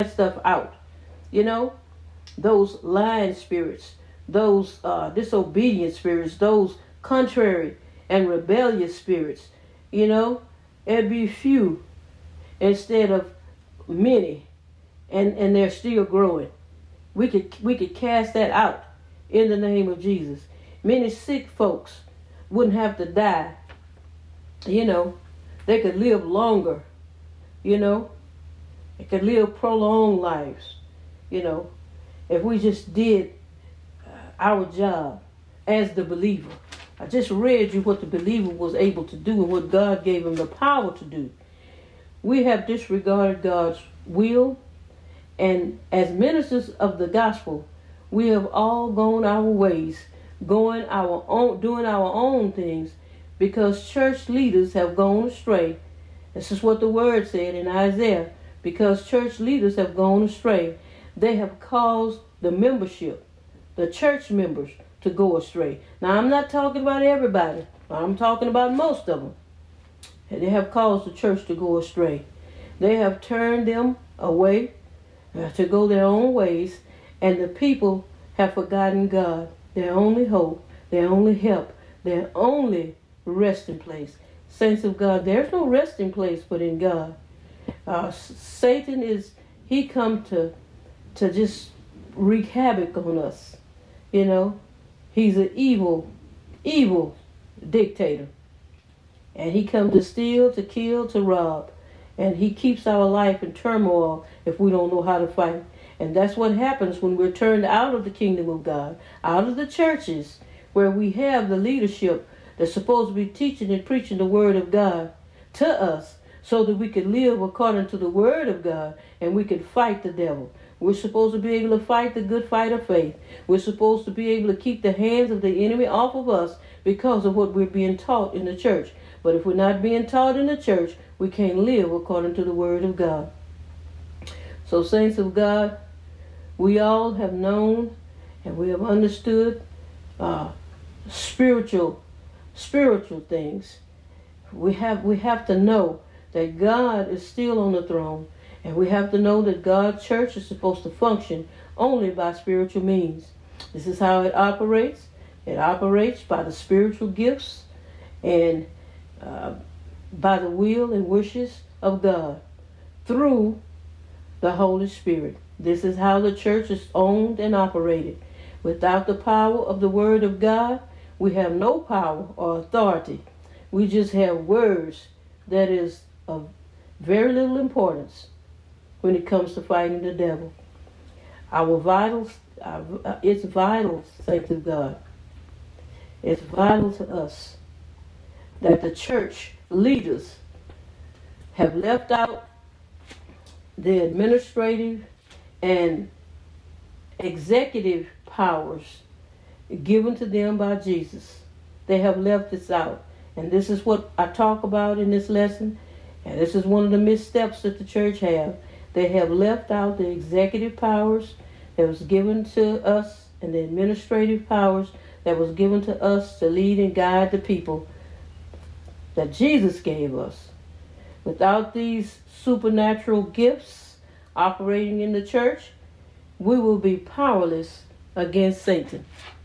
stuff out. You know, those lying spirits, those disobedient spirits, those contrary and rebellious spirits. You know, it'd be few instead of many, and they're still growing. We could cast that out in the name of Jesus. Many sick folks wouldn't have to die. You know, they could live longer. You know, they could live prolonged lives. You know, if we just did our job as the believer. I just read you what the believer was able to do and what God gave him the power to do. We have disregarded God's will, and as ministers of the gospel, we have all gone our ways, doing our own things, because church leaders have gone astray. This is what the word said in Isaiah. Because church leaders have gone astray, they have caused the membership, the church members, to go astray. Now, I'm not talking about everybody. I'm talking about most of them. And they have caused the church to go astray. They have turned them away to go their own ways, and the people have forgotten God, their only hope, their only help, their only resting place. Saints of God, there's no resting place but in God. Satan he come to just wreak havoc on us. You know, he's an evil dictator. And he comes to steal, to kill, to rob. And he keeps our life in turmoil if we don't know how to fight. And that's what happens when we're turned out of the kingdom of God, out of the churches where we have the leadership that's supposed to be teaching and preaching the word of God to us, so that we can live according to the word of God and we can fight the devil. We're supposed to be able to fight the good fight of faith. We're supposed to be able to keep the hands of the enemy off of us because of what we're being taught in the church. But if we're not being taught in the church, we can't live according to the word of God. So, saints of God, we all have known and we have understood spiritual things. We have to know that God is still on the throne, and we have to know that God's church is supposed to function only by spiritual means. This is how it operates. It operates by the spiritual gifts and by the will and wishes of God through the Holy Spirit. This is how the church is owned and operated. Without the power of the Word of God, we have no power or authority. We just have words that is of very little importance when it comes to fighting the devil. Our vitals, it's vital, saints of God. It's vital to us that the church leaders have left out the administrative and executive powers given to them by Jesus. They have left this out. And this is what I talk about in this lesson. And this is one of the missteps that the church have. They have left out the executive powers that was given to us and the administrative powers that was given to us to lead and guide the people that Jesus gave us. Without these supernatural gifts operating in the church, we will be powerless against Satan.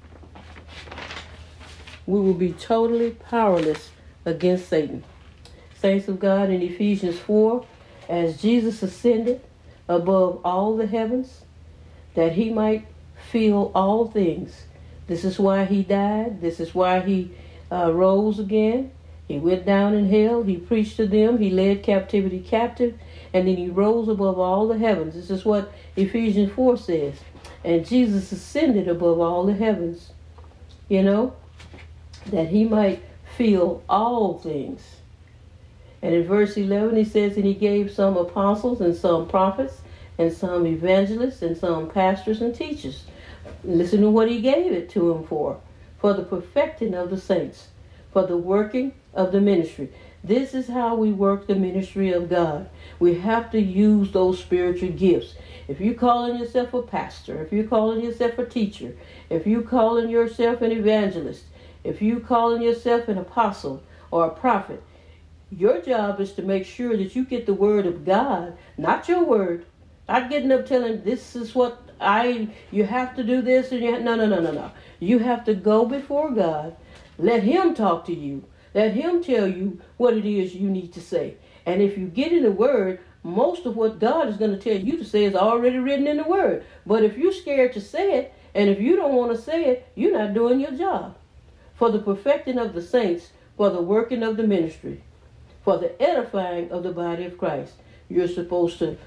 We will be totally powerless against Satan. Saints of God, in Ephesians 4, as Jesus ascended above all the heavens, that he might fill all things. This is why he died. This is why he rose again. He went down in hell. He preached to them. He led captivity captive. And then he rose above all the heavens. This is what Ephesians 4 says. And Jesus ascended above all the heavens. You know, that he might fill all things. And in verse 11 he says, and he gave some apostles and some prophets and some evangelists and some pastors and teachers. Listen to what he gave it to them for the perfecting of the saints, for the working of the ministry. This is how we work the ministry of God. We have to use those spiritual gifts. If you're calling yourself a pastor, if you're calling yourself a teacher, if you're calling yourself an evangelist, if you're calling yourself an apostle or a prophet, your job is to make sure that you get the word of God, not your word, Not getting up telling this is what you have to do this and no. You have to go before God. Let him talk to you. Let him tell you what it is you need to say. And if you get in the word, most of what God is going to tell you to say is already written in the word. But if you're scared to say it, and if you don't want to say it, you're not doing your job. For the perfecting of the saints, for the working of the ministry, for the edifying of the body of Christ. You're supposed to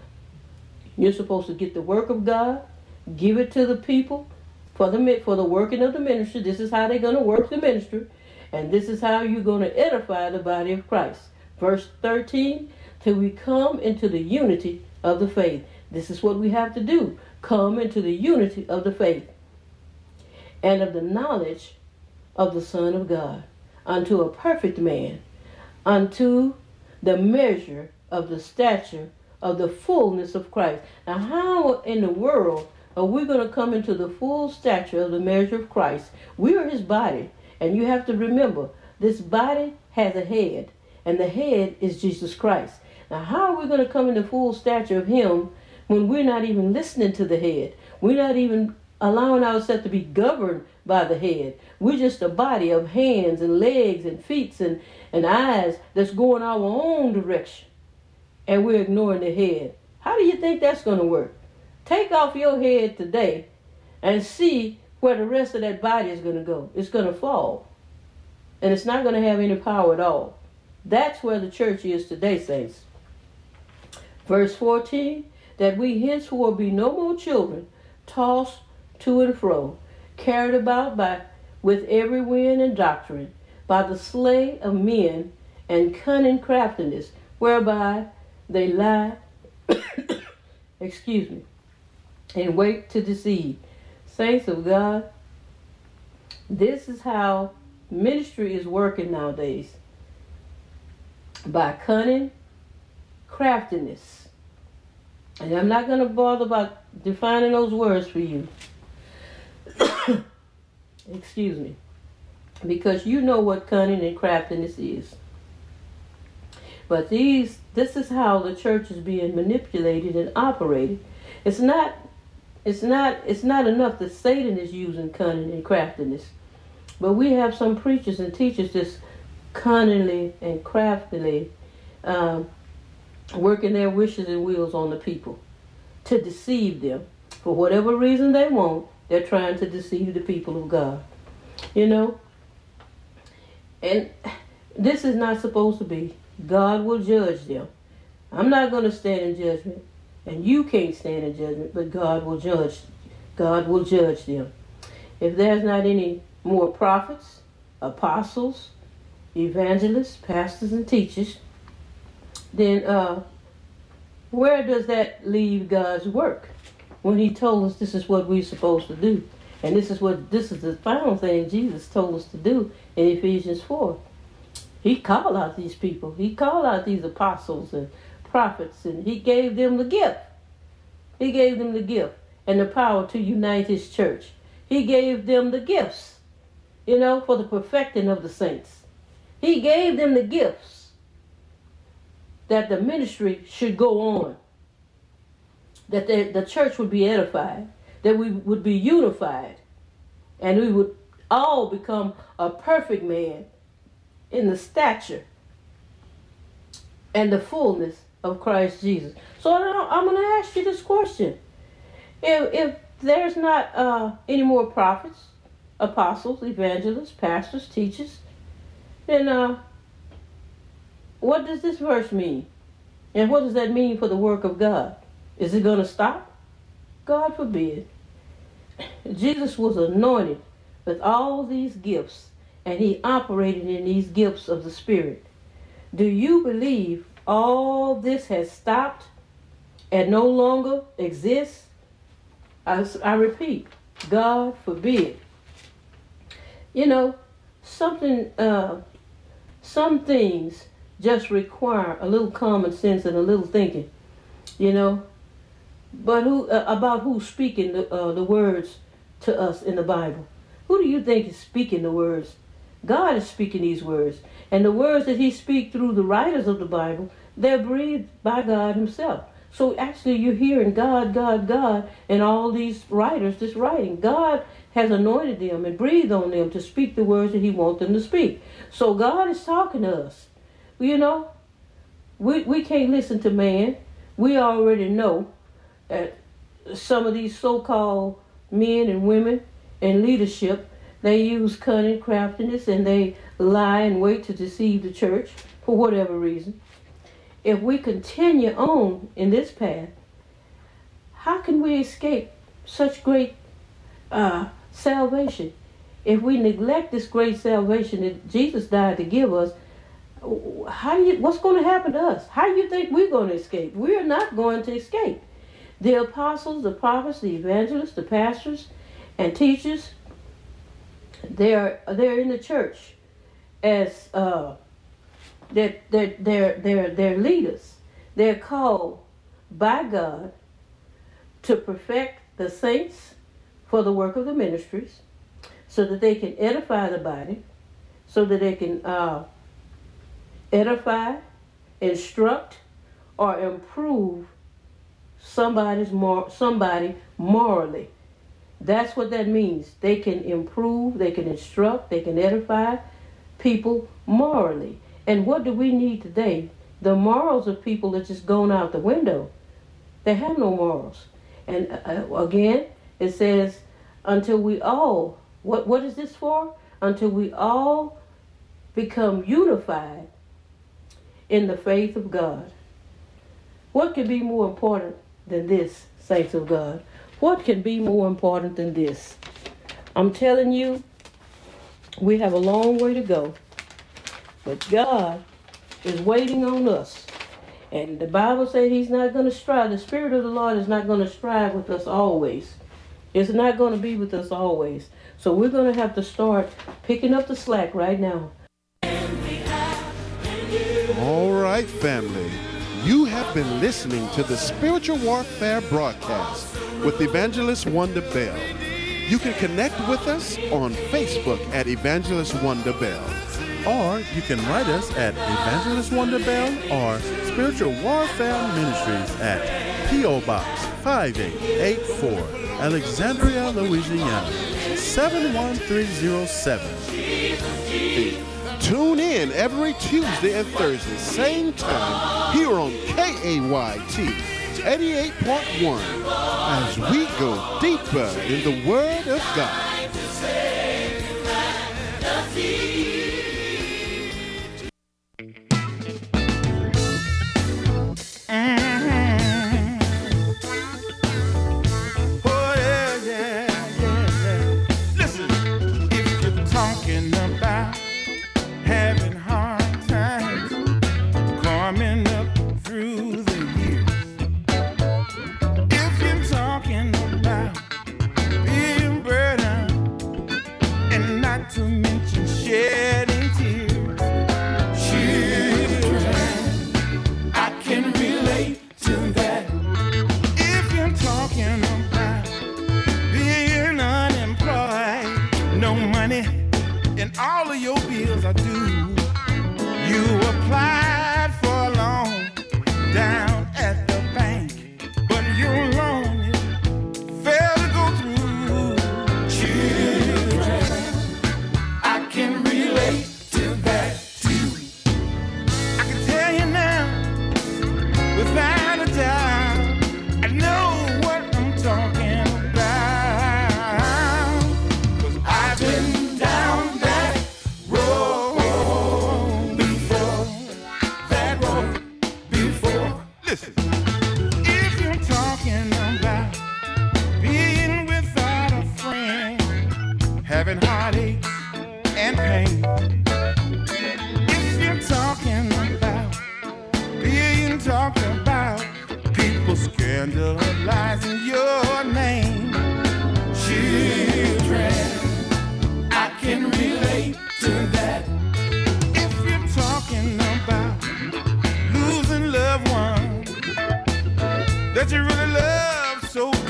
get the work of God, give it to the people for the working of the ministry. This is how they're going to work the ministry, and this is how you're going to edify the body of Christ. Verse 13, till we come into the unity of the faith. This is what we have to do. Come into the unity of the faith and of the knowledge of the Son of God, unto a perfect man, unto the measure of the stature of the fullness of Christ. Now, how in the world are we going to come into the full stature of the measure of Christ? We are his body, and you have to remember, this body has a head, and the head is Jesus Christ. Now, how are we going to come into full stature of him when we're not even listening to the head? We're not even allowing ourselves to be governed by the head. We're just a body of hands and legs and feet and eyes that's going our own direction. And we're ignoring the head. How do you think that's going to work? Take off your head today and see where the rest of that body is going to go. It's going to fall. And it's not going to have any power at all. That's where the church is today, saints. Verse 14, that we henceforth be no more children, tossed to and fro, carried about with every wind and doctrine, by the sleight of men and cunning craftiness, whereby they lie, excuse me, and wait to deceive. Saints of God, this is how ministry is working nowadays. By cunning craftiness. And I'm not going to bother about defining those words for you. Excuse me. Because you know what cunning and craftiness is. But this is how the church is being manipulated and operated. It's not enough that Satan is using cunning and craftiness. But we have some preachers and teachers just cunningly and craftily working their wishes and wills on the people to deceive them. For whatever reason they want, they're trying to deceive the people of God. You know? And this is not supposed to be. God will judge them. I'm not going to stand in judgment, and you can't stand in judgment, but God will judge. God will judge them. If there's not any more prophets, apostles, evangelists, pastors, and teachers, then where does that leave God's work? When he told us this is what we're supposed to do. And this is the final thing Jesus told us to do in Ephesians 4. He called out these people. He called out these apostles and prophets, and he gave them the gift. He gave them the gift and the power to unite his church. He gave them the gifts, for the perfecting of the saints. He gave them the gifts that the ministry should go on, that the church would be edified, that we would be unified, and we would all become a perfect man in the stature and the fullness of Christ Jesus. So I'm going to ask you this question. If there's not any more prophets, apostles, evangelists, pastors, teachers, then what does this verse mean? And what does that mean for the work of God? Is it going to stop? God forbid. Jesus was anointed with all these gifts, and he operated in these gifts of the Spirit. Do you believe all this has stopped and no longer exists? I repeat, God forbid. Some things just require a little common sense and a little thinking, But about who's speaking the words to us in the Bible? Who do you think is speaking the words? God is speaking these words. And the words that he speaks through the writers of the Bible, they're breathed by God himself. So actually you're hearing God, God, God, and all these writers just writing. God has anointed them and breathed on them to speak the words that he wants them to speak. So God is talking to us. You know, we can't listen to man. We already know that some of these so-called men and women in leadership, they use cunning, craftiness, and they lie and wait to deceive the church for whatever reason. If we continue on in this path, how can we escape such great salvation? If we neglect this great salvation that Jesus died to give us, what's going to happen to us? How do you think we're going to escape? We are not going to escape. The apostles, the prophets, the evangelists, the pastors, and teachers, they're in the church as they're leaders. They're called by God to perfect the saints for the work of the ministries, so that they can edify the body, so that they can edify, instruct, or improve somebody morally. That's what that means. They can improve, they can instruct, they can edify people morally. And what do we need today? The morals of people are just going out the window. They have no morals. And again, it says, until we all, what is this for? Until we all become unified in the faith of God. What can be more important than this, saints of God? What can be more important than this? I'm telling you, we have a long way to go. But God is waiting on us. And the Bible says he's not going to strive. The Spirit of the Lord is not going to strive with us always. It's not going to be with us always. So we're going to have to start picking up the slack right now. All right, family. You have been listening to the Spiritual Warfare broadcast with Evangelist Wonder Bell. You can connect with us on Facebook at Evangelist Wonder Bell. Or you can write us at Evangelist Wonder Bell or Spiritual Warfare Ministries at P.O. Box 5884, Alexandria, Louisiana, 71307. Tune in every Tuesday and Thursday, same time, here on KAYT 88.1, as we go deeper in the Word of God. That you really love so